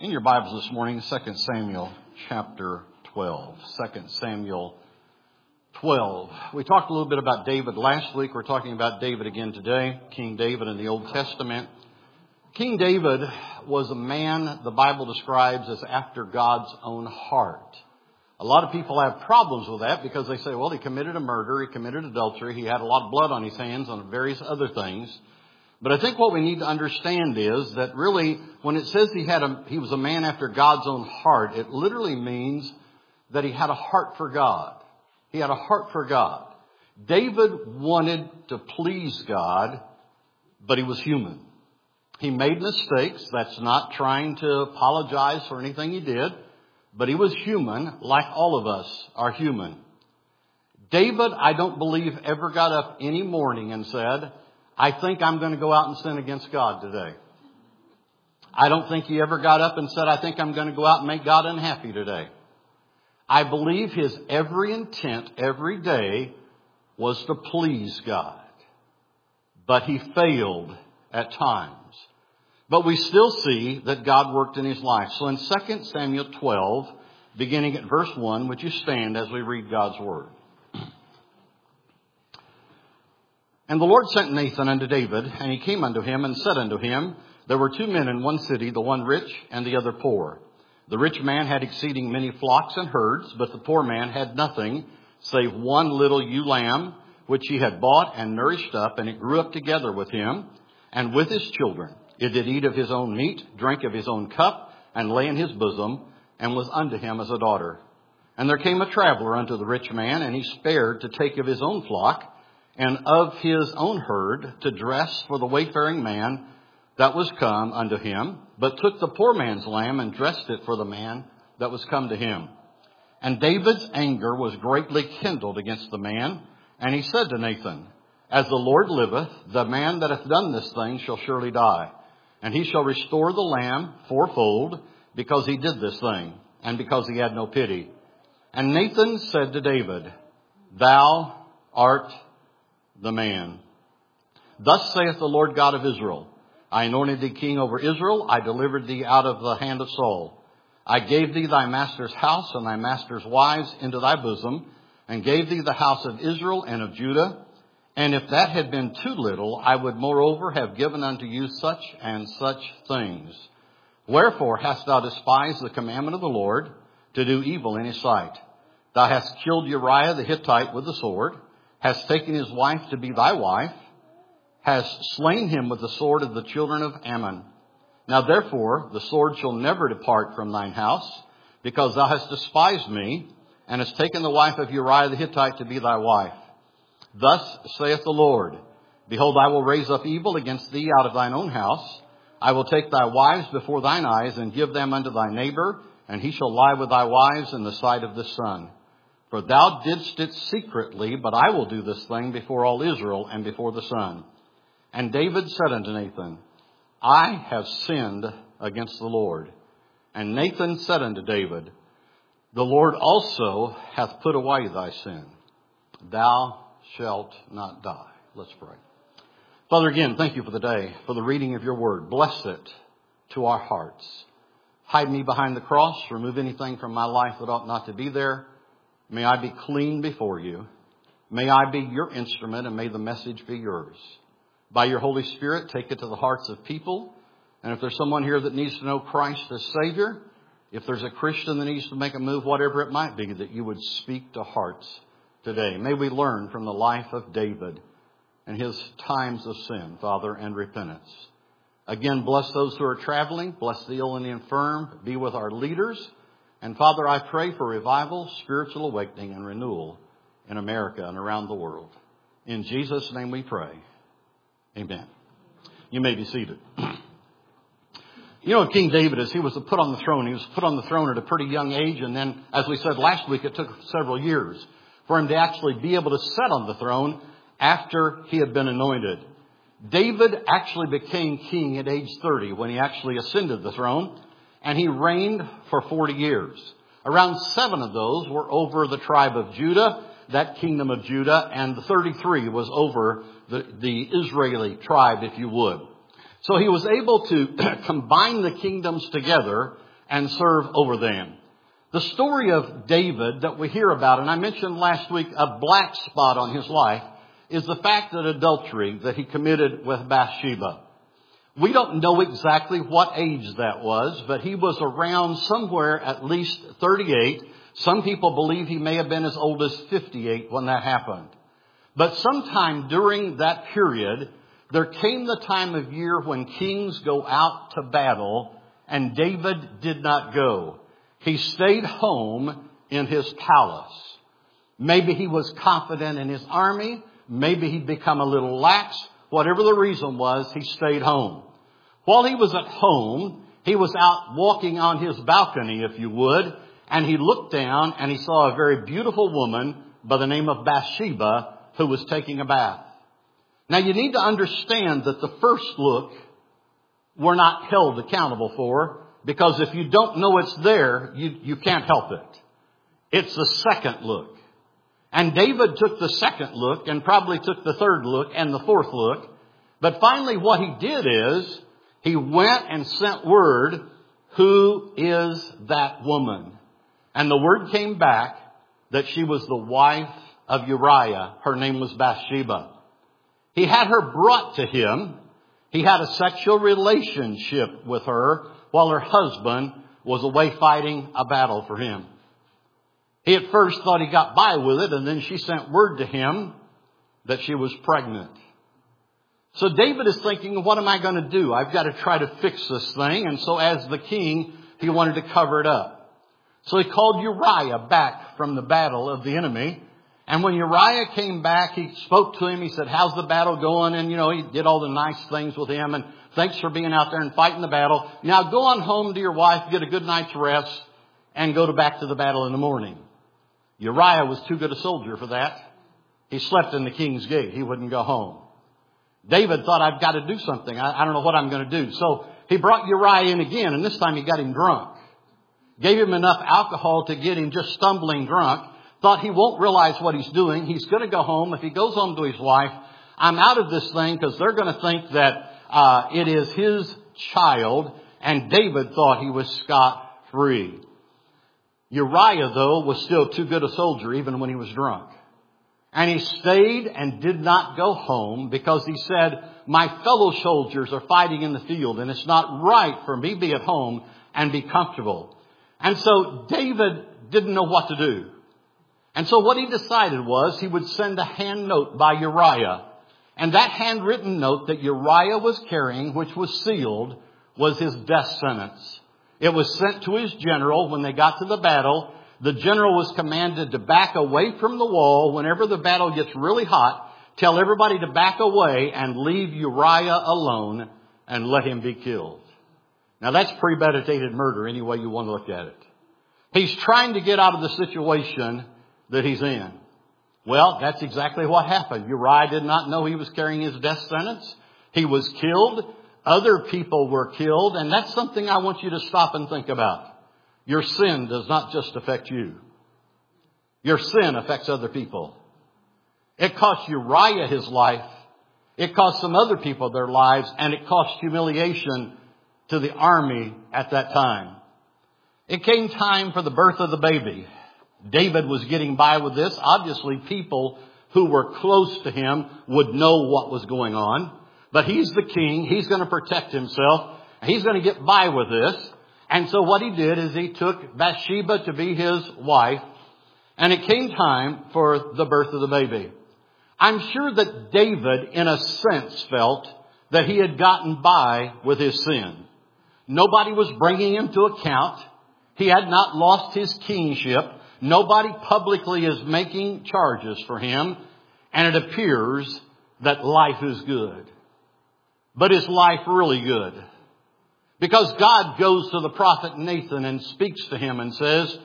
In your Bibles this morning, 2 Samuel chapter 12. 2 Samuel 12. We talked a little bit about David last week. We're talking about David again today. King David in the Old Testament. King David was a man the Bible describes as after God's own heart. A lot of people have problems with that because they say, well, he committed a murder, he committed adultery, he had a lot of blood on his hands and various other things. But I think what we need to understand is that really when it says he was a man after God's own heart, it literally means that he had a heart for God. He had a heart for God. David wanted to please God, but he was human. He made mistakes. That's not trying to apologize for anything he did, but he was human, like all of us are human. David, I don't believe, ever got up any morning and said, I think I'm going to go out and sin against God today. I don't think he ever got up and said, I think I'm going to go out and make God unhappy today. I believe his every intent every day was to please God. But he failed at times. But we still see that God worked in his life. So in 2 Samuel 12, beginning at verse 1, would you stand as we read God's word? And the Lord sent Nathan unto David, and he came unto him and said unto him, There were two men in one city, the one rich and the other poor. The rich man had exceeding many flocks and herds, but the poor man had nothing, save one little ewe lamb, which he had bought and nourished up, and it grew up together with him and with his children. It did eat of his own meat, drank of his own cup, and lay in his bosom, and was unto him as a daughter. And there came a traveler unto the rich man, and he spared to take of his own flock, and of his own herd to dress for the wayfaring man that was come unto him, but took the poor man's lamb and dressed it for the man that was come to him. And David's anger was greatly kindled against the man, and he said to Nathan, As the Lord liveth, the man that hath done this thing shall surely die, and he shall restore the lamb fourfold, because he did this thing, and because he had no pity. And Nathan said to David, Thou art the man. Thus saith the Lord God of Israel, I anointed thee king over Israel. I delivered thee out of the hand of Saul. I gave thee thy master's house and thy master's wives into thy bosom, and gave thee the house of Israel and of Judah. And if that had been too little, I would moreover have given unto you such and such things. Wherefore hast thou despised the commandment of the Lord, to do evil in his sight? Thou hast killed Uriah the Hittite with the sword, hast taken his wife to be thy wife, hast slain him with the sword of the children of Ammon. Now therefore the sword shall never depart from thine house, because thou hast despised me, and hast taken the wife of Uriah the Hittite to be thy wife. Thus saith the Lord, Behold, I will raise up evil against thee out of thine own house. I will take thy wives before thine eyes, and give them unto thy neighbor, and he shall lie with thy wives in the sight of the sun. For thou didst it secretly, but I will do this thing before all Israel and before the sun. And David said unto Nathan, I have sinned against the Lord. And Nathan said unto David, The Lord also hath put away thy sin. Thou shalt not die. Let's pray. Father, again, thank you for the day, for the reading of your word. Bless it to our hearts. Hide me behind the cross. Remove anything from my life that ought not to be there. May I be clean before you. May I be your instrument, and may the message be yours. By your Holy Spirit, take it to the hearts of people. And if there's someone here that needs to know Christ as Savior, if there's a Christian that needs to make a move, whatever it might be, that you would speak to hearts today. May we learn from the life of David and his times of sin, Father, and repentance. Again, bless those who are traveling. Bless the ill and the infirm. Be with our leaders. And Father, I pray for revival, spiritual awakening, and renewal in America and around the world. In Jesus' name we pray. Amen. You may be seated. You know, King David, as he was put on the throne, he was put on the throne at a pretty young age. And then, as we said last week, it took several years for him to actually be able to sit on the throne after he had been anointed. David actually became king at age 30 when he actually ascended the throne. And he reigned for 40 years. Around 7 of those were over the tribe of Judah, that kingdom of Judah, and the 33 was over the Israeli tribe, if you would. So he was able to combine the kingdoms together and serve over them. The story of David that we hear about, and I mentioned last week a black spot on his life, is the fact that adultery that he committed with Bathsheba. We don't know exactly what age that was, but he was around somewhere at least 38. Some people believe he may have been as old as 58 when that happened. But sometime during that period, there came the time of year when kings go out to battle, and David did not go. He stayed home in his palace. Maybe he was confident in his army. Maybe he'd become a little lax. Whatever the reason was, he stayed home. While he was at home, he was out walking on his balcony, if you would, and he looked down and he saw a very beautiful woman by the name of Bathsheba who was taking a bath. Now you need to understand that the first look we're not held accountable for, because if you don't know it's there, you can't help it. It's the second look. And David took the second look and probably took the third look and the fourth look. But finally what he did is he went and sent word, who is that woman? And the word came back that she was the wife of Uriah. Her name was Bathsheba. He had her brought to him. He had a sexual relationship with her while her husband was away fighting a battle for him. He at first thought he got by with it, and then she sent word to him that she was pregnant. So David is thinking, what am I going to do? I've got to try to fix this thing. And so as the king, he wanted to cover it up. So he called Uriah back from the battle of the enemy. And when Uriah came back, he spoke to him. He said, how's the battle going? And, he did all the nice things with him. And thanks for being out there and fighting the battle. Now go on home to your wife, get a good night's rest, and go back to the battle in the morning. Uriah was too good a soldier for that. He slept in the king's gate. He wouldn't go home. David thought, I've got to do something. I don't know what I'm going to do. So he brought Uriah in again, and this time he got him drunk. Gave him enough alcohol to get him just stumbling drunk. Thought he won't realize what he's doing. He's going to go home. If he goes home to his wife, I'm out of this thing, because they're going to think that it is his child. And David thought he was scot-free. Uriah, though, was still too good a soldier even when he was drunk. And he stayed and did not go home because he said, my fellow soldiers are fighting in the field, and it's not right for me to be at home and be comfortable. And so David didn't know what to do. And so what he decided was he would send a hand note by Uriah. And that handwritten note that Uriah was carrying, which was sealed, was his death sentence. It was sent to his general when they got to the battle. The general was commanded to back away from the wall. Whenever the battle gets really hot, tell everybody to back away and leave Uriah alone and let him be killed. Now that's premeditated murder any way you want to look at it. He's trying to get out of the situation that he's in. Well, that's exactly what happened. Uriah did not know he was carrying his death sentence. He was killed. Other people were killed. And that's something I want you to stop and think about. Your sin does not just affect you. Your sin affects other people. It cost Uriah his life. It cost some other people their lives. And it cost humiliation to the army at that time. It came time for the birth of the baby. David was getting by with this. Obviously, people who were close to him would know what was going on. But he's the king. He's going to protect himself. He's going to get by with this. And so what he did is he took Bathsheba to be his wife. And it came time for the birth of the baby. I'm sure that David, in a sense, felt that he had gotten by with his sin. Nobody was bringing him to account. He had not lost his kingship. Nobody publicly is making charges for him. And it appears that life is good. But is life really good? Because God goes to the prophet Nathan and speaks to him and says,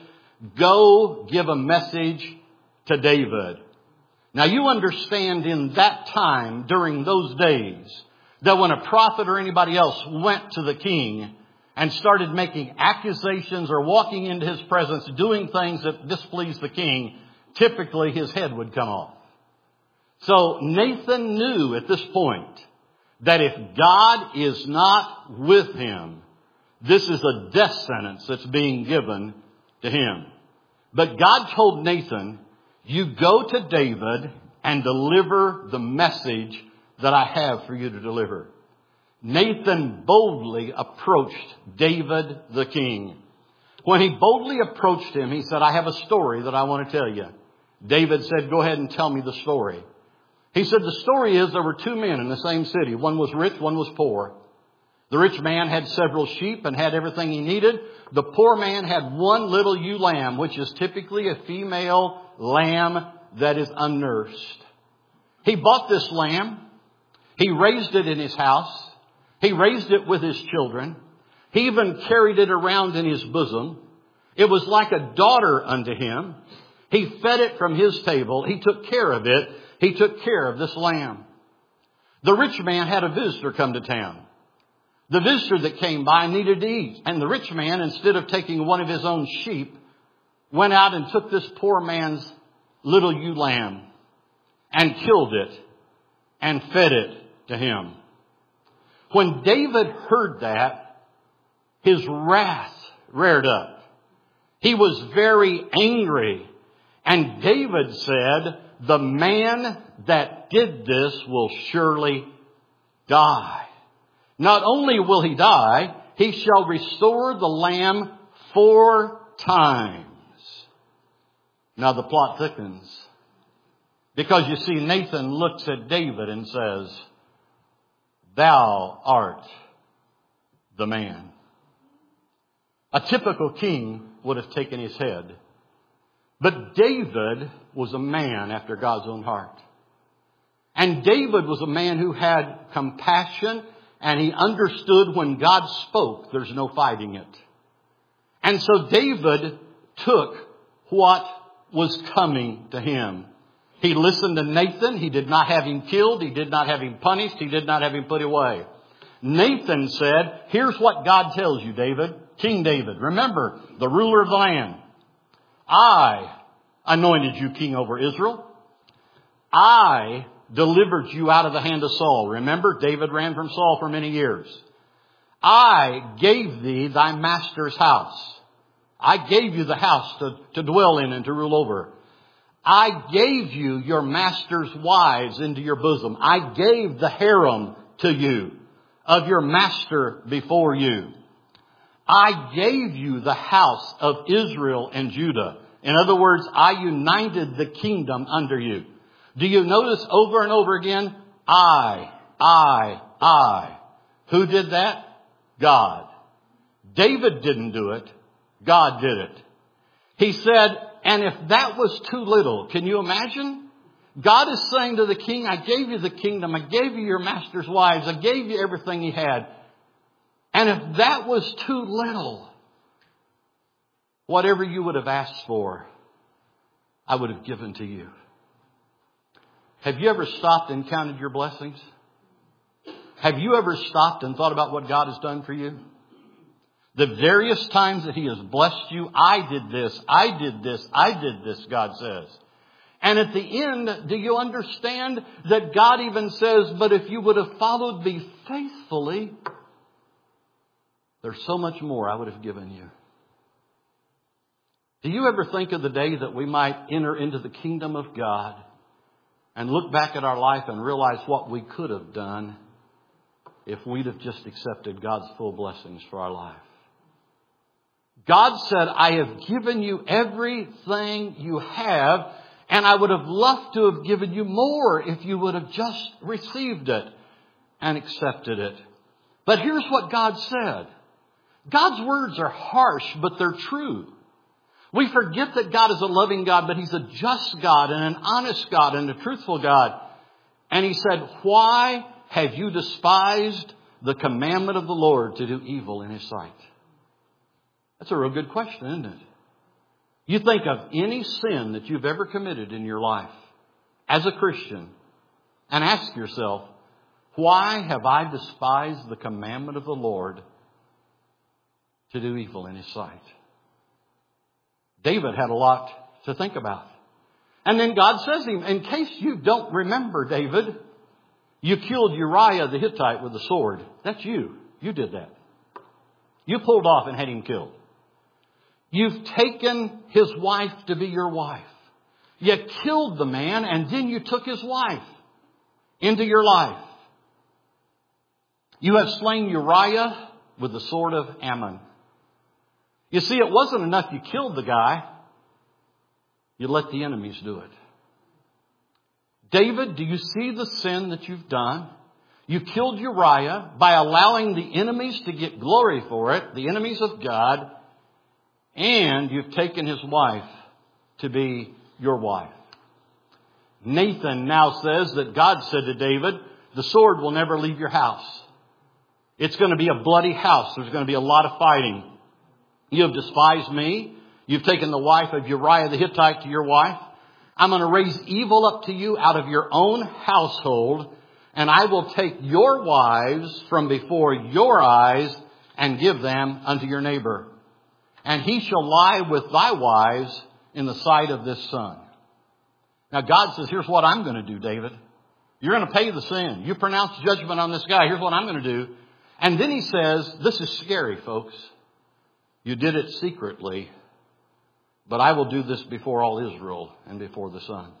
go give a message to David. Now you understand in that time, during those days, that when a prophet or anybody else went to the king and started making accusations or walking into his presence, doing things that displeased the king, typically his head would come off. So Nathan knew at this point that if God is not with him, This is a death sentence that's being given to him. But God told Nathan, you go to David and deliver the message that I have for you to deliver. Nathan boldly approached David the king. When he boldly approached him, he said, I have a story that I want to tell you. David said, go ahead and tell me the story. He said, the story is there were two men in the same city. One was rich, one was poor. The rich man had several sheep and had everything he needed. The poor man had one little ewe lamb, which is typically a female lamb that is unnursed. He bought this lamb. He raised it in his house. He raised it with his children. He even carried it around in his bosom. It was like a daughter unto him. He fed it from his table. He took care of it. He took care of this lamb. The rich man had a visitor come to town. The visitor that came by needed to eat. And the rich man, instead of taking one of his own sheep, went out and took this poor man's little ewe lamb and killed it and fed it to him. When David heard that, his wrath reared up. He was very angry. And David said, the man that did this will surely die. Not only will he die, he shall restore the lamb 4 times. Now the plot thickens. Because you see, Nathan looks at David and says, thou art the man. A typical king would have taken his head. But David was a man after God's own heart. And David was a man who had compassion, and he understood when God spoke, there's no fighting it. And so David took what was coming to him. He listened to Nathan. He did not have him killed. He did not have him punished. He did not have him put away. Nathan said, here's what God tells you, David. King David, remember, the ruler of the land. I anointed you king over Israel. I delivered you out of the hand of Saul. Remember, David ran from Saul for many years. I gave thee thy master's house. I gave you the house to dwell in and to rule over. I gave you your master's wives into your bosom. I gave the harem to you of your master before you. I gave you the house of Israel and Judah. In other words, I united the kingdom under you. Do you notice over and over again? I. Who did that? God. David didn't do it. God did it. He said, and if that was too little, can you imagine? God is saying to the king, I gave you the kingdom. I gave you your master's wives. I gave you everything he had. And if that was too little, whatever you would have asked for, I would have given to you. Have you ever stopped and counted your blessings? Have you ever stopped and thought about what God has done for you? The various times that he has blessed you, I did this, I did this, I did this, God says. And at the end, do you understand that God even says, but if you would have followed me faithfully, there's so much more I would have given you. Do you ever think of the day that we might enter into the kingdom of God and look back at our life and realize what we could have done if we'd have just accepted God's full blessings for our life? God said, I have given you everything you have, and I would have loved to have given you more if you would have just received it and accepted it. But here's what God said. God's words are harsh, but they're true. We forget that God is a loving God, but he's a just God and an honest God and a truthful God. And he said, why have you despised the commandment of the Lord to do evil in his sight? That's a real good question, isn't it? You think of any sin that you've ever committed in your life as a Christian and ask yourself, why have I despised the commandment of the Lord to do evil in his sight? David had a lot to think about. And then God says to him, in case you don't remember, David, you killed Uriah the Hittite with a sword. That's you. You did that. You pulled off and had him killed. You've taken his wife to be your wife. You killed the man and then you took his wife into your life. You have slain Uriah with the sword of Ammon. You see, it wasn't enough you killed the guy. You let the enemies do it. David, do you see the sin that you've done? You killed Uriah by allowing the enemies to get glory for it, the enemies of God, and you've taken his wife to be your wife. Nathan now says that God said to David, the sword will never leave your house. It's going to be a bloody house. There's going to be a lot of fighting. You have despised me. You've taken the wife of Uriah the Hittite to your wife. I'm going to raise evil up to you out of your own household, and I will take your wives from before your eyes and give them unto your neighbor. And he shall lie with thy wives in the sight of this son. Now God says, here's what I'm going to do, David. You're going to pay the sin. You pronounce judgment on this guy. Here's what I'm going to do. And then he says, this is scary, folks. You did it secretly, but I will do this before all Israel and before the Son.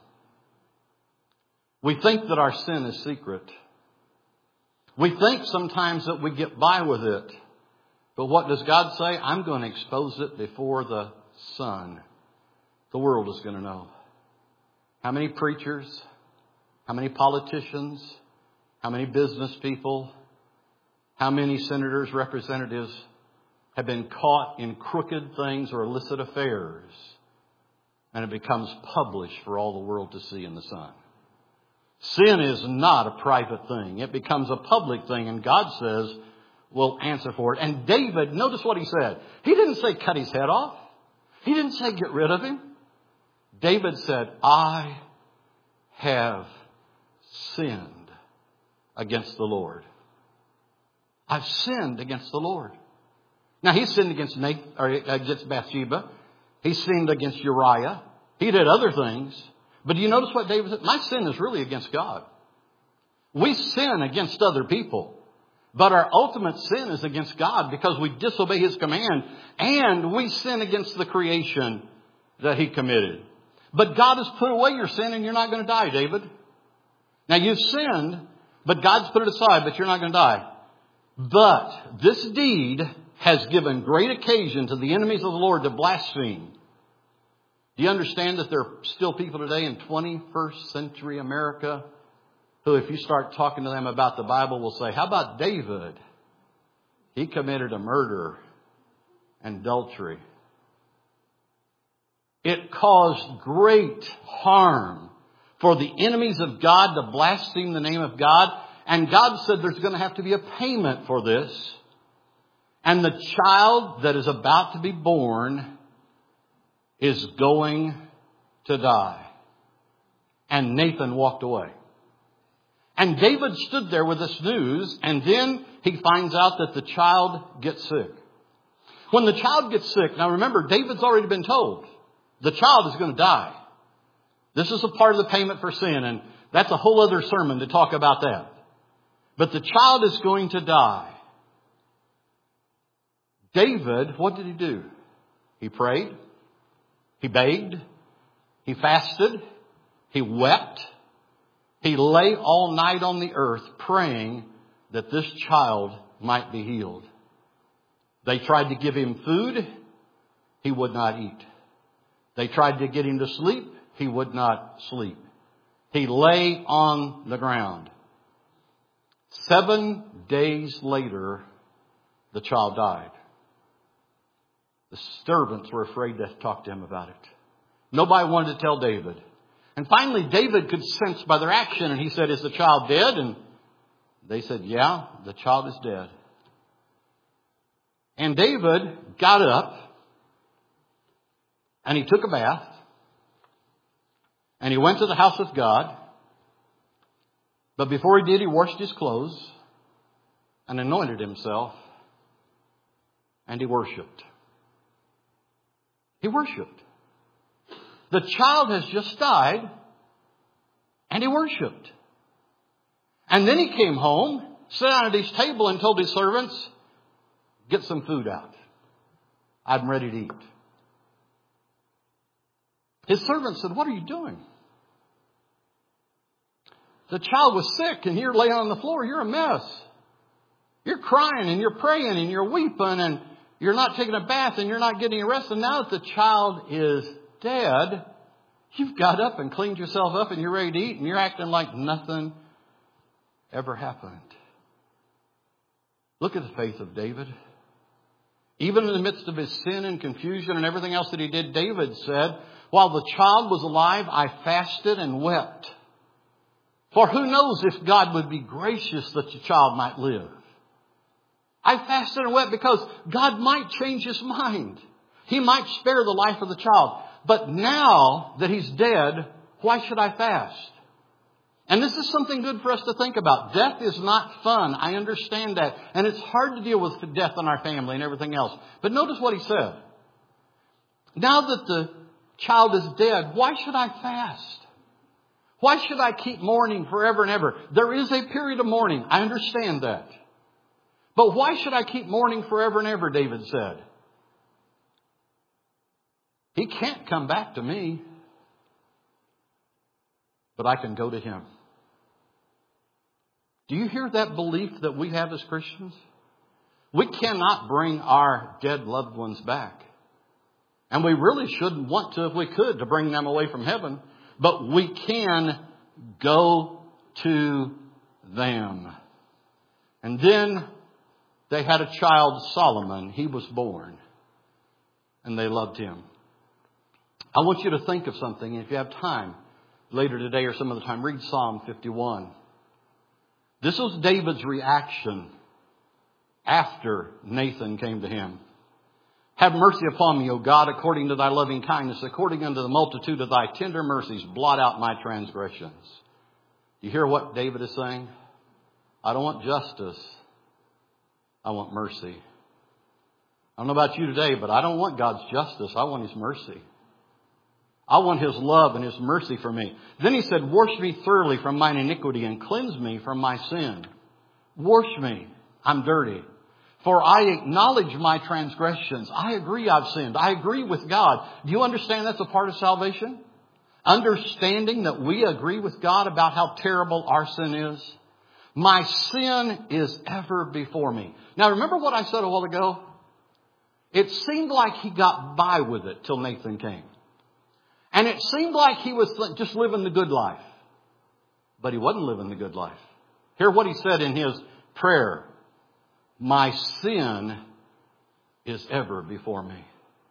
We think that our sin is secret. We think sometimes that we get by with it. But what does God say? I'm going to expose it before the Son. The world is going to know. How many preachers, how many politicians, how many business people, how many senators, representatives have been caught in crooked things or illicit affairs, and it becomes published for all the world to see in the Sun. Sin is not a private thing. It becomes a public thing, and God says, we'll answer for it. And David, notice what he said. He didn't say cut his head off. He didn't say get rid of him. David said, I have sinned against the Lord. I've sinned against the Lord. Now, he sinned against Bathsheba. He sinned against Uriah. He did other things. But do you notice what David said? My sin is really against God. We sin against other people. But our ultimate sin is against God because we disobey his command. And we sin against the creation that he committed. But God has put away your sin and you're not going to die, David. Now, you've sinned, but God's put it aside, but you're not going to die. But this deed has given great occasion to the enemies of the Lord to blaspheme. Do you understand that there are still people today in 21st century America who, if you start talking to them about the Bible, will say, how about David? He committed a murder and adultery. It caused great harm for the enemies of God to blaspheme the name of God. And God said there's going to have to be a payment for this. And the child that is about to be born is going to die. And Nathan walked away. And David stood there with this news, and then he finds out that the child gets sick. When the child gets sick, now remember, David's already been told the child is going to die. This is a part of the payment for sin, and that's a whole other sermon to talk about that. But the child is going to die. David, what did he do? He prayed. He begged. He fasted. He wept. He lay all night on the earth praying that this child might be healed. They tried to give him food. He would not eat. They tried to get him to sleep. He would not sleep. He lay on the ground. 7 days later, the child died. The servants were afraid to talk to him about it. Nobody wanted to tell David. And finally, David could sense by their action, and he said, is the child dead? And they said, yeah, the child is dead. And David got up, and he took a bath, and he went to the house of God. But before he did, he washed his clothes and anointed himself, and he worshiped. He worshiped. The child has just died, and he worshiped. And then he came home, sat down at his table, and told his servants, Get some food out. I'm ready to eat. His servant said, what are you doing? The child was sick and you're laying on the floor. You're a mess. You're crying and you're praying and you're weeping and you're not taking a bath and you're not getting a rest. And now that the child is dead, you've got up and cleaned yourself up and you're ready to eat and you're acting like nothing ever happened. Look at the faith of David. Even in the midst of his sin and confusion and everything else that he did, David said, while the child was alive, I fasted and wept. For who knows if God would be gracious that the child might live. I fasted and wept because God might change his mind. He might spare the life of the child. But now that he's dead, why should I fast? And this is something good for us to think about. Death is not fun. I understand that. And it's hard to deal with death in our family and everything else. But notice what he said. Now that the child is dead, why should I fast? Why should I keep mourning forever and ever? There is a period of mourning. I understand that. But why should I keep mourning forever and ever, David said. He can't come back to me, but I can go to him. Do you hear that belief that we have as Christians? We cannot bring our dead loved ones back. And we really shouldn't want to, if we could, to bring them away from heaven. But we can go to them. And then they had a child, Solomon. He was born. And they loved him. I want you to think of something. If you have time later today or some other time, read Psalm 51. This was David's reaction after Nathan came to him. Have mercy upon me, O God, according to thy loving kindness, according unto the multitude of thy tender mercies, blot out my transgressions. You hear what David is saying? I don't want justice. I want mercy. I don't know about you today, but I don't want God's justice. I want his mercy. I want his love and his mercy for me. Then he said, wash me thoroughly from mine iniquity and cleanse me from my sin. Wash me. I'm dirty. For I acknowledge my transgressions. I agree I've sinned. I agree with God. Do you understand that's a part of salvation? Understanding that we agree with God about how terrible our sin is. My sin is ever before me. Now remember what I said a while ago? It seemed like he got by with it till Nathan came. And it seemed like he was just living the good life. But he wasn't living the good life. Hear what he said in his prayer. My sin is ever before me.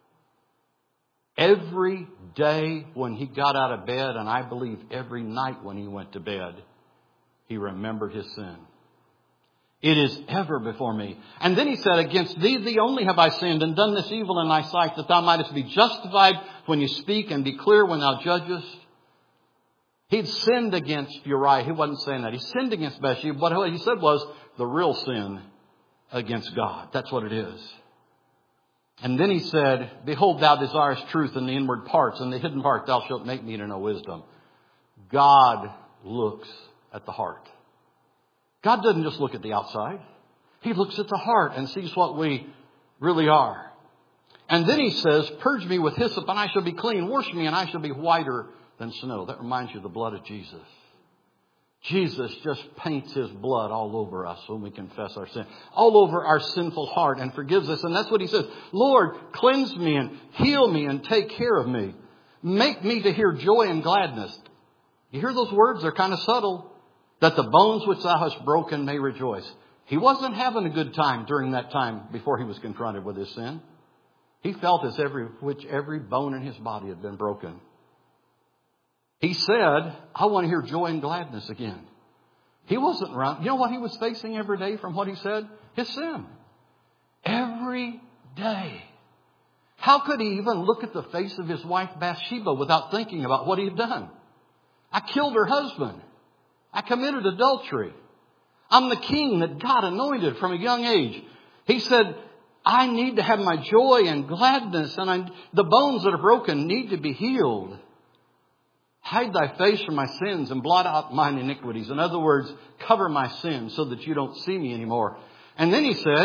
Every day when he got out of bed, and I believe every night when he went to bed, he remembered his sin. It is ever before me. And then he said, against thee only have I sinned and done this evil in thy sight, that thou mightest be justified when you speak and be clear when thou judgest. He'd sinned against Uriah. He wasn't saying that. He sinned against Bathsheba. What he said was the real sin against God. That's what it is. And then he said, behold, thou desirest truth in the inward parts, and the hidden part thou shalt make me to know wisdom. God looks at the heart. God doesn't just look at the outside. He looks at the heart and sees what we really are. And then he says, purge me with hyssop and I shall be clean. Wash me and I shall be whiter than snow. That reminds you of the blood of Jesus. Jesus just paints his blood all over us when we confess our sin. All over our sinful heart and forgives us. And that's what he says. Lord, cleanse me and heal me and take care of me. Make me to hear joy and gladness. You hear those words? They're kind of subtle. That the bones which thou hast broken may rejoice. He wasn't having a good time during that time before he was confronted with his sin. He felt as every bone in his body had been broken. He said, I want to hear joy and gladness again. He wasn't around. You know what he was facing every day from what he said? His sin. Every day. How could he even look at the face of his wife Bathsheba without thinking about what he had done? I killed her husband. I committed adultery. I'm the king that God anointed from a young age. He said, I need to have my joy and gladness, and the bones that are broken need to be healed. Hide thy face from my sins and blot out mine iniquities. In other words, cover my sins so that you don't see me anymore. And then he said,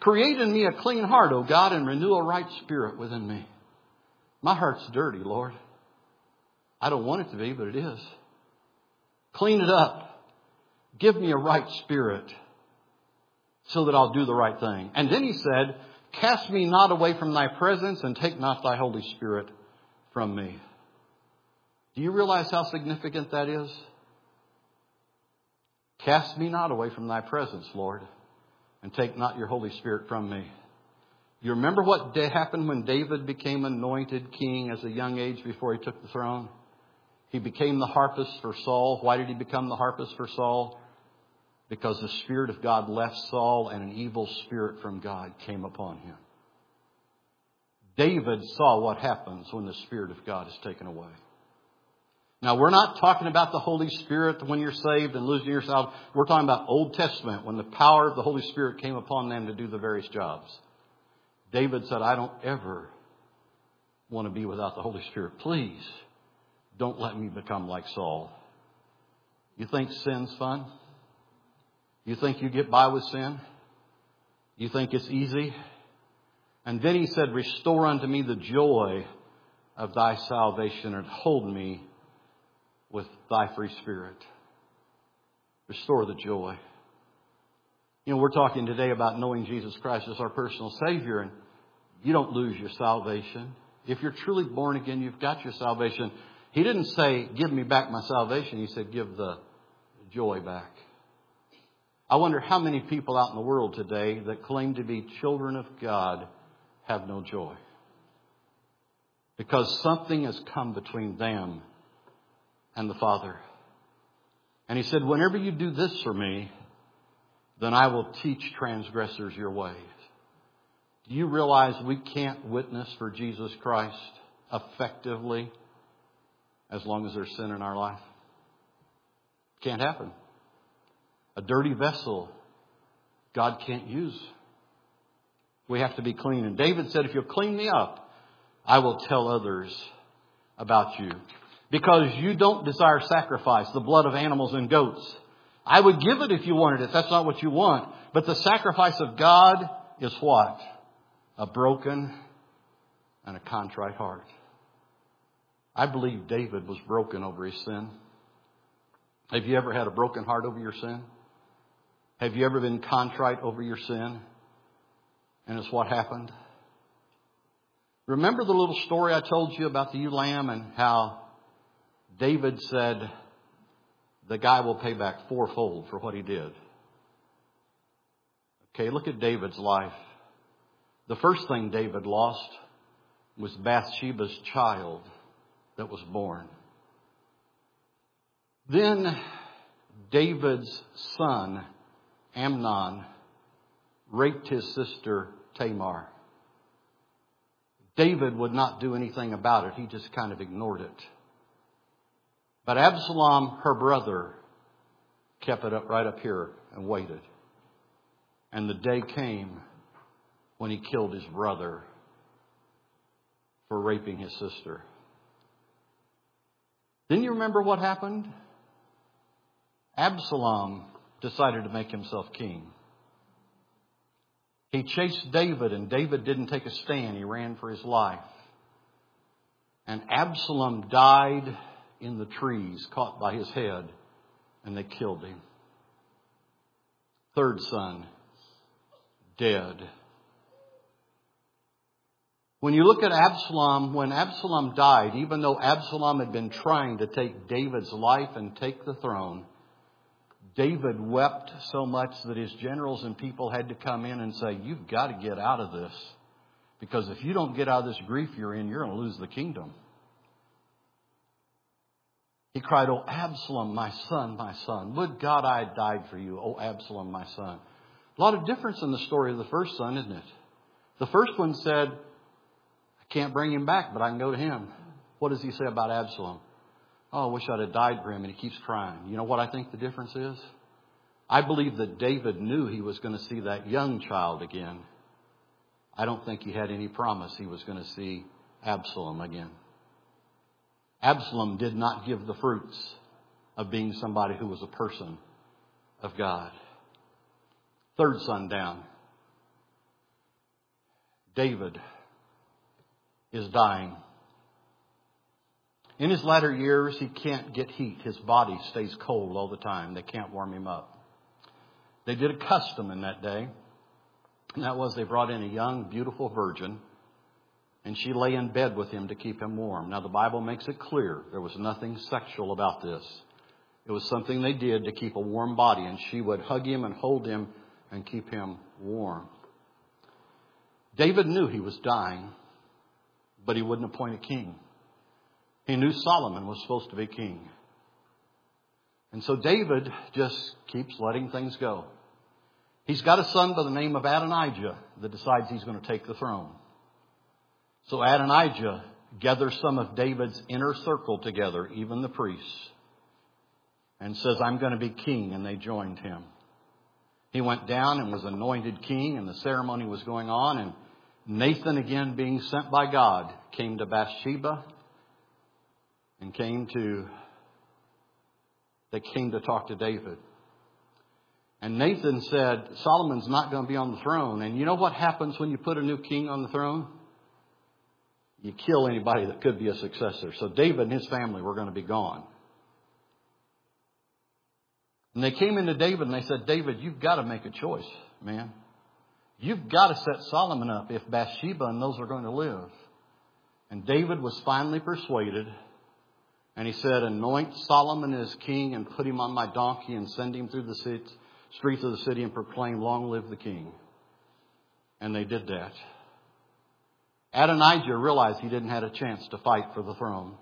Create in me a clean heart, O God, and renew a right spirit within me. My heart's dirty, Lord. I don't want it to be, but it is. Clean it up. Give me a right spirit so that I'll do the right thing. And then he said, cast me not away from thy presence and take not thy Holy Spirit from me. Do you realize how significant that is? Cast me not away from thy presence, Lord, and take not your Holy Spirit from me. You remember what happened when David became anointed king as a young age before he took the throne? He became the harpist for Saul. Why did he become the harpist for Saul? Because the Spirit of God left Saul and an evil spirit from God came upon him. David saw what happens when the Spirit of God is taken away. Now, we're not talking about the Holy Spirit when you're saved and losing yourself. We're talking about Old Testament when the power of the Holy Spirit came upon them to do the various jobs. David said, I don't ever want to be without the Holy Spirit. Please don't let me become like Saul. You think sin's fun? You think you get by with sin? You think it's easy? And then he said, restore unto me the joy of thy salvation and hold me with thy free spirit. Restore the joy. You know, we're talking today about knowing Jesus Christ as our personal Savior, and you don't lose your salvation. If you're truly born again, you've got your salvation. He didn't say, give me back my salvation. He said, give the joy back. I wonder how many people out in the world today that claim to be children of God have no joy. Because something has come between them and the Father. And he said, whenever you do this for me, then I will teach transgressors your ways. Do you realize we can't witness for Jesus Christ effectively as long as there's sin in our life? Can't happen. A dirty vessel God can't use. We have to be clean. And David said, if you'll clean me up, I will tell others about you. Because you don't desire sacrifice, the blood of animals and goats. I would give it if you wanted it. That's not what you want. But the sacrifice of God is what? A broken and a contrite heart. I believe David was broken over his sin. Have you ever had a broken heart over your sin? Have you ever been contrite over your sin? And it's what happened. Remember the little story I told you about the ewe lamb and how David said the guy will pay back fourfold for what he did. Okay, look at David's life. The first thing David lost was Bathsheba's child that was born. Then David's son, Amnon, raped his sister Tamar. David would not do anything about it. He just kind of ignored it. But Absalom, her brother, kept it up right up here and waited. And the day came when he killed his brother for raping his sister. Then you remember what happened? Absalom decided to make himself king. He chased David, and David didn't take a stand. He ran for his life. And Absalom died in the trees, caught by his head, and they killed him. Third son, dead. When you look at Absalom, when Absalom died, even though Absalom had been trying to take David's life and take the throne, David wept so much that his generals and people had to come in and say, you've got to get out of this. Because if you don't get out of this grief you're in, you're going to lose the kingdom. He cried, "Oh, Absalom, my son, would God I had died for you, oh, Absalom, my son." A lot of difference in the story of the first son, isn't it? The first one said, I can't bring him back, but I can go to him. What does he say about Absalom? Oh, I wish I'd have died for him, and he keeps crying. You know what I think the difference is? I believe that David knew he was going to see that young child again. I don't think he had any promise he was going to see Absalom again. Absalom did not give the fruits of being somebody who was a person of God. Third son down. David is dying. In his latter years, he can't get heat. His body stays cold all the time. They can't warm him up. They did a custom in that day, and that was they brought in a young, beautiful virgin, and she lay in bed with him to keep him warm. Now, the Bible makes it clear there was nothing sexual about this. It was something they did to keep a warm body, and she would hug him and hold him and keep him warm. David knew he was dying, but he wouldn't appoint a king. He knew Solomon was supposed to be king. And so David just keeps letting things go. He's got a son by the name of Adonijah that decides he's going to take the throne. So Adonijah gathers some of David's inner circle together, even the priests, and says, I'm going to be king, and they joined him. He went down and was anointed king, and the ceremony was going on, and Nathan, again being sent by God, came to Bathsheba and they came to talk to David. And Nathan said, Solomon's not going to be on the throne. And you know what happens when you put a new king on the throne? You kill anybody that could be a successor. So David and his family were going to be gone. And they came into David and they said, David, you've got to make a choice, man. You've got to set Solomon up if Bathsheba and those are going to live. And David was finally persuaded. And he said, anoint Solomon as king and put him on my donkey and send him through the streets of the city and proclaim, long live the king. And they did that. Adonijah realized he didn't have a chance to fight for the throne.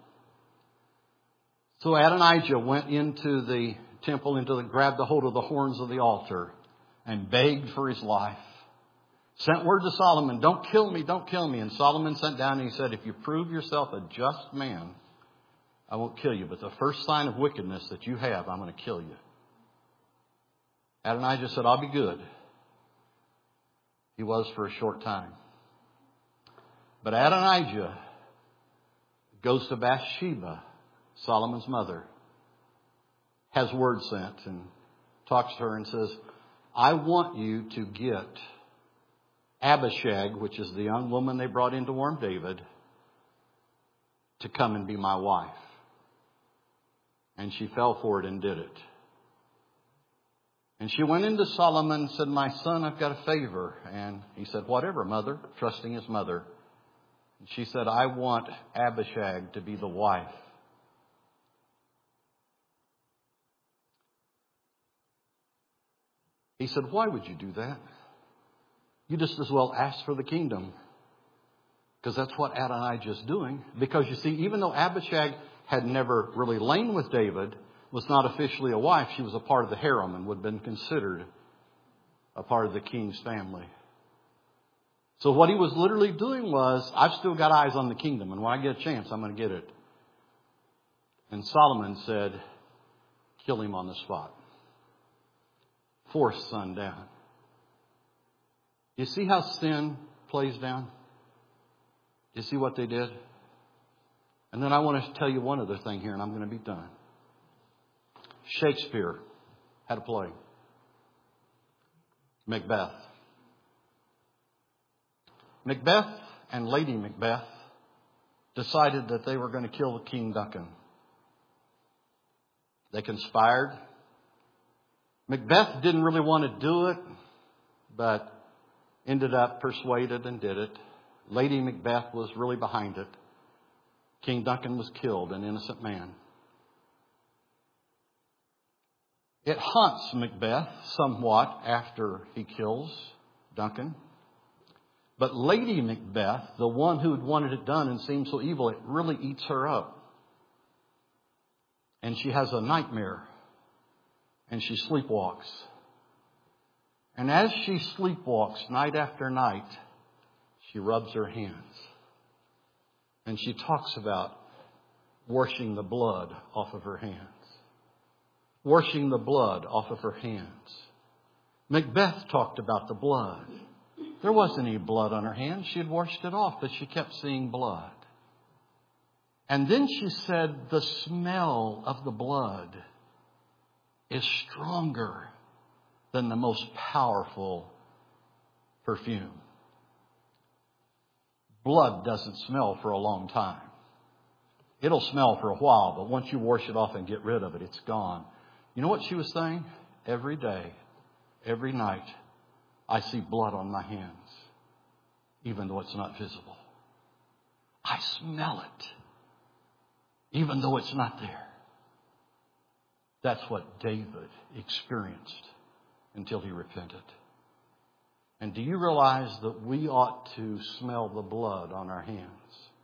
So Adonijah went into the temple, grabbed a hold of the horns of the altar and begged for his life. Sent word to Solomon, don't kill me, don't kill me. And Solomon sent down and he said, if you prove yourself a just man, I won't kill you. But the first sign of wickedness that you have, I'm going to kill you. Adonijah said, I'll be good. He was for a short time. But Adonijah goes to Bathsheba, Solomon's mother, has word sent and talks to her and says, I want you to get Abishag, which is the young woman they brought in to warm David, to come and be my wife. And she fell for it and did it. And she went into Solomon and said, my son, I've got a favor. And he said, whatever, mother, trusting his mother. And she said, I want Abishag to be the wife. He said, why would you do that? You just as well ask for the kingdom. Because that's what Adonijah's doing. Because you see, even though Abishag had never really lain with David, was not officially a wife, she was a part of the harem and would have been considered a part of the king's family. So what he was literally doing was, I've still got eyes on the kingdom, and when I get a chance, I'm going to get it. And Solomon said, kill him on the spot. Fourth son down. You see how sin plays down? You see what they did? And then I want to tell you one other thing here, and I'm going to be done. Shakespeare had a play. Macbeth. Macbeth and Lady Macbeth decided that they were going to kill King Duncan. They conspired. Macbeth didn't really want to do it, but ended up persuaded and did it. Lady Macbeth was really behind it. King Duncan was killed, an innocent man. It haunts Macbeth somewhat after he kills Duncan. But Lady Macbeth, the one who had wanted it done and seemed so evil, it really eats her up. And she has a nightmare. And she sleepwalks. And as she sleepwalks night after night, she rubs her hands. And she talks about washing the blood off of her hands. Washing the blood off of her hands. Macbeth talked about the blood. There wasn't any blood on her hands. She had washed it off, but she kept seeing blood. And then she said, the smell of the blood is stronger than the most powerful perfume. blood doesn't smell for a long time. It'll smell for a while, but once you wash it off and get rid of it, it's gone. You know what she was saying? Every day, every night, I see blood on my hands, even though it's not visible. I smell it, even though it's not there. That's what David experienced until he repented. And do you realize that we ought to smell the blood on our hands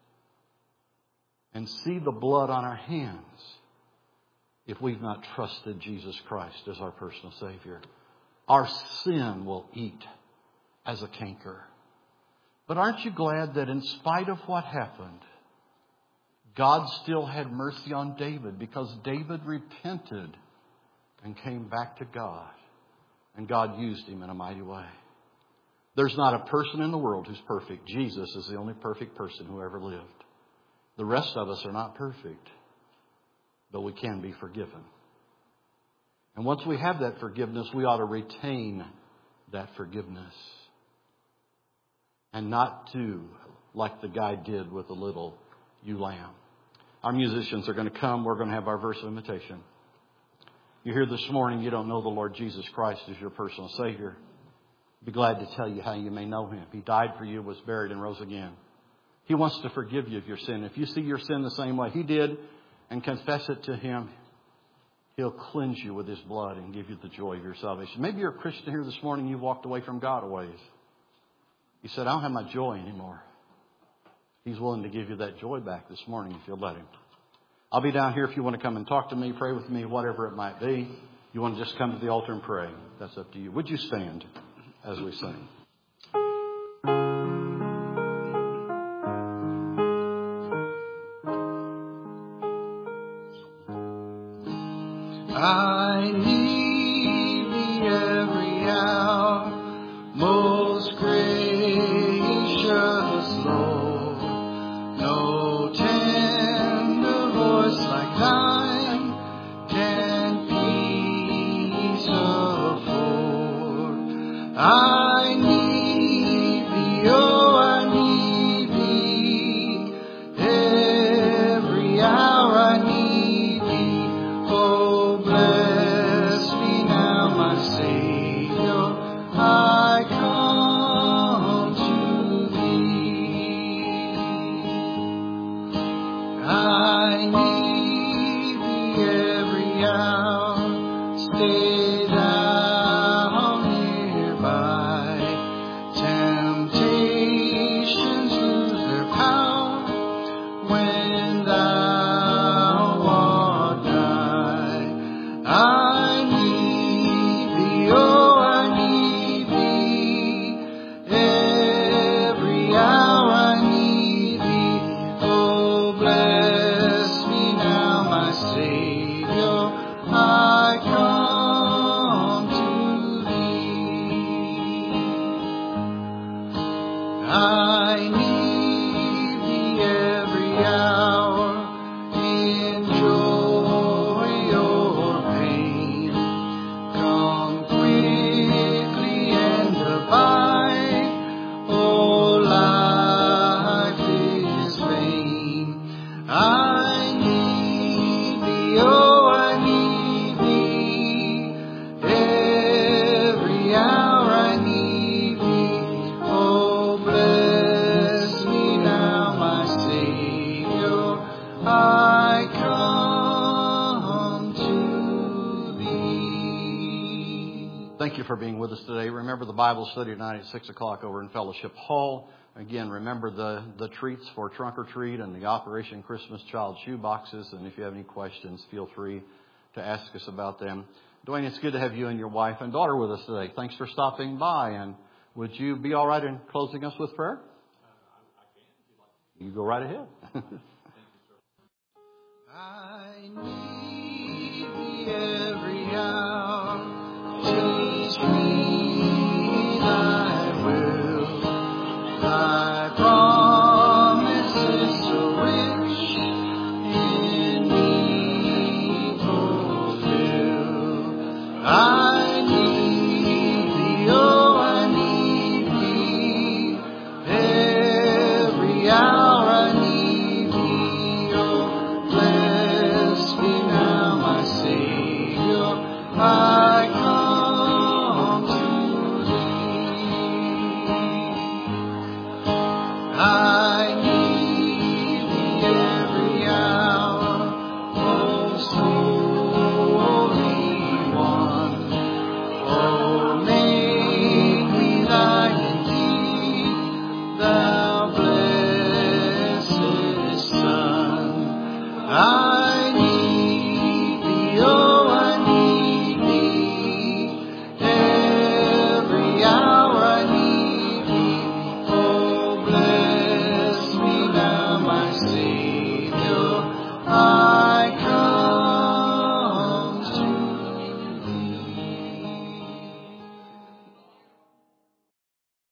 and see the blood on our hands if we've not trusted Jesus Christ as our personal Savior? Our sin will eat as a canker. But aren't you glad that in spite of what happened, God still had mercy on David, because David repented and came back to God, and God used him in a mighty way. There's not a person in the world who's perfect. Jesus is the only perfect person who ever lived. The rest of us are not perfect, but we can be forgiven. And once we have that forgiveness, we ought to retain that forgiveness and not do like the guy did with the little ewe lamb. Our musicians are going to come. We're going to have our verse of invitation. You're here this morning. You don't know the Lord Jesus Christ as your personal Savior. I'd be glad to tell you how you may know Him. He died for you, was buried, and rose again. He wants to forgive you of your sin. If you see your sin the same way He did and confess it to Him, He'll cleanse you with His blood and give you the joy of your salvation. Maybe you're a Christian here this morning. You've walked away from God a ways. You said, I don't have my joy anymore. He's willing to give you that joy back this morning if you'll let Him. I'll be down here if you want to come and talk to me, pray with me, whatever it might be. You want to just come to the altar and pray. That's up to you. Would you stand as we sing? I need Thee every hour, most gracious Lord. No tender voice like Thine can peace afford. I need Thee, oh, I need Thee. Every hour I need Thee. Oh, bless me now, my Savior. I come to Thee. I need Thee every hour. Stay Thou nearby. Temptations lose their power when Thou art nigh. I need Thee, oh, I need Thee. Every hour I need Thee. Oh, bless me now, my Savior. I come to Thee. I need Thee every hour, in joy or pain. Come quickly and abide. Oh, life is vain. I need Thee, oh, I need Thee. Every hour I need Thee. Oh, bless me now, my Savior. I come to Thee. Thank you for being with us today. Remember the Bible study tonight at 6 o'clock over in Fellowship Hall. Again, remember the treats for Trunk or Treat and the Operation Christmas Child shoe boxes. And if you have any questions, feel free to ask us about them. Dwayne, it's good to have you and your wife and daughter with us today. Thanks for stopping by. And would you be all right in closing us with prayer? You go right ahead. I need Thee every hour. Teach me Thy